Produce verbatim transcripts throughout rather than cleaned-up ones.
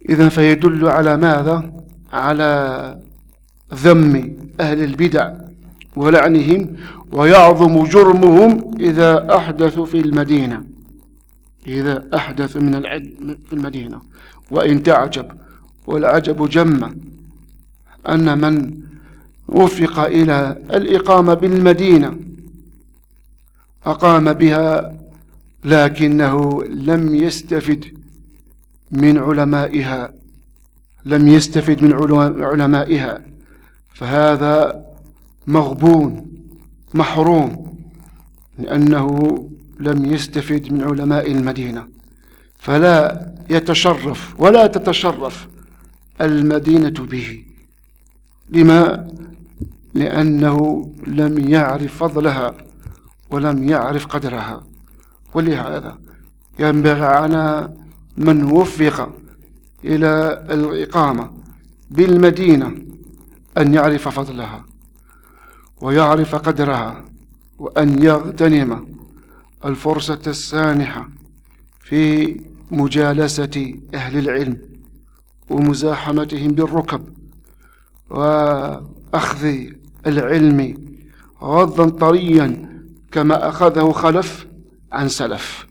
إذن فيدل على ماذا؟ على ذم أهل البدع ولعنهم، ويعظم جرمهم إذا أحدثوا في المدينة إذا أحدثوا من العلم في المدينة. وإن تعجب، والعجب جم، أن من وفق إلى الإقامة بالمدينة أقام بها لكنه لم يستفد من علمائها لم يستفد من علمائها فهذا مغبون محروم، لأنه لم يستفد من علماء المدينة، فلا يتشرف ولا تتشرف المدينة به. لما؟ لأنه لم يعرف فضلها ولم يعرف قدرها. ولهذا ينبغي على من وفق إلى الإقامة بالمدينة أن يعرف فضلها ويعرف قدرها، وأن يغتنم الفرصة السانحة في مجالسة أهل العلم ومزاحمتهم بالركب وأخذ العلم غضا طريا كما أخذه خلف عن سلف.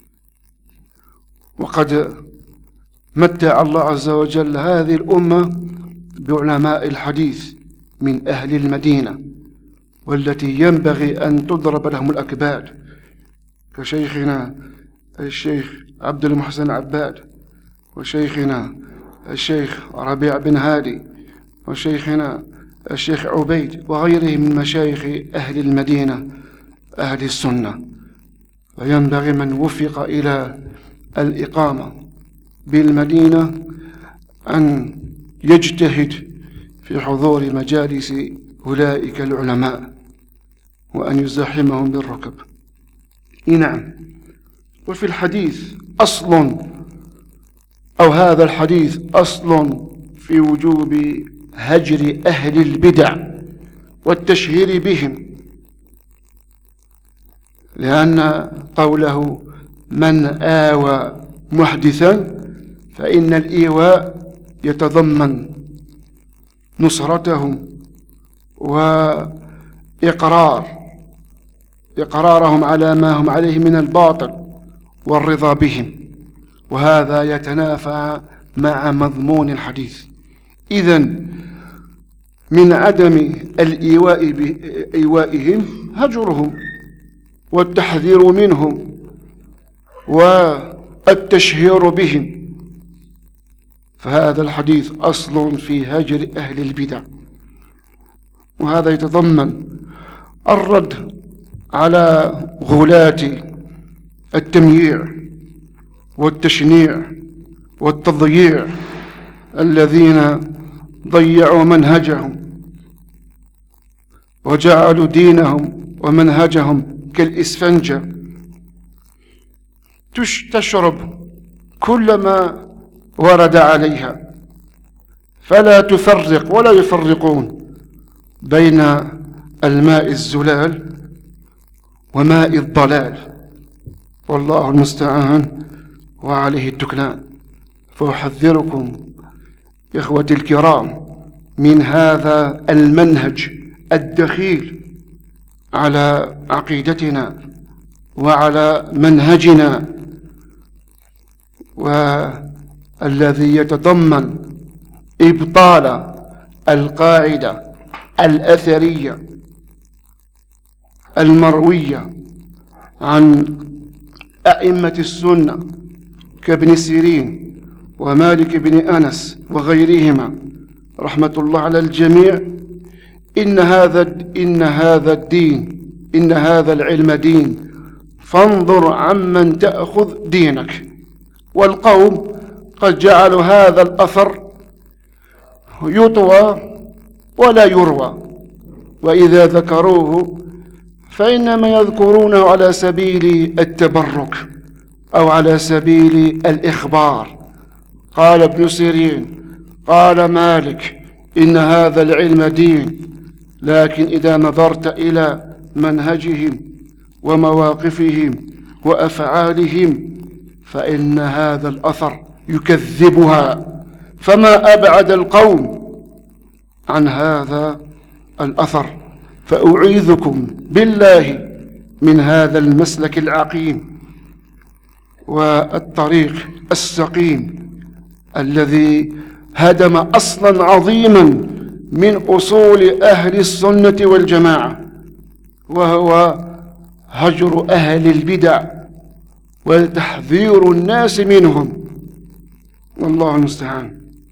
وقد متع الله عز وجل هذه الأمة بعلماء الحديث من أهل المدينة، والتي ينبغي أن تضرب لهم الأكباد، كشيخنا الشيخ عبد المحسن عباد، وشيخنا الشيخ ربيع بن هادي، وشيخنا الشيخ عبيد، وغيرهم من مشايخ أهل المدينة أهل السنة. وينبغي من وفق إلى الإقامة بالمدينة أن يجتهد في حضور مجالس أولئك العلماء وأن يزاحمهم بالركب. نعم. وفي الحديث أصل، أو هذا الحديث أصل في وجوب هجر أهل البدع والتشهير بهم، لأن قوله من آوى محدثا فإن الإيواء يتضمن نصرتهم وإقرار إقرارهم على ما هم عليه من الباطل والرضا بهم، وهذا يتنافى مع مضمون الحديث. إذن من عدم الإيواء بإيوائهم هجرهم والتحذير منهم والتشهير بهم، فهذا الحديث أصل في هجر أهل البدع. وهذا يتضمن الرد على غلاة التمييع والتشنيع والتضييع الذين ضيعوا منهجهم وجعلوا دينهم ومنهجهم كالإسفنجة تشرب كل ما ورد عليها، فلا تفرق ولا يفرقون بين الماء الزلال وماء الضلال، والله المستعان وعليه التكلان. فأحذركم إخوتي الكرام من هذا المنهج الدخيل على عقيدتنا وعلى منهجنا، والذي يتضمن إبطال القاعدة الأثرية المروية عن أئمة السنة كابن سيرين ومالك بن أنس وغيرهما رحمة الله على الجميع. إن هذا إن هذا الدين إن هذا العلم دين، فانظر عمن تأخذ دينك. والقوم قد جعلوا هذا الأثر يطوى ولا يروى، وإذا ذكروه فإنما يذكرونه على سبيل التبرك أو على سبيل الإخبار. قال ابن سيرين، قال مالك، إن هذا العلم دين، لكن إذا نظرت إلى منهجهم ومواقفهم وأفعالهم فإن هذا الأثر يكذبها، فما أبعد القوم عن هذا الأثر. فأعيذكم بالله من هذا المسلك العقيم والطريق السقيم الذي هدم أصلا عظيما من أصول أهل السنة والجماعة، وهو هجر أهل البدع وتحذير الناس منهم، والله المستعان.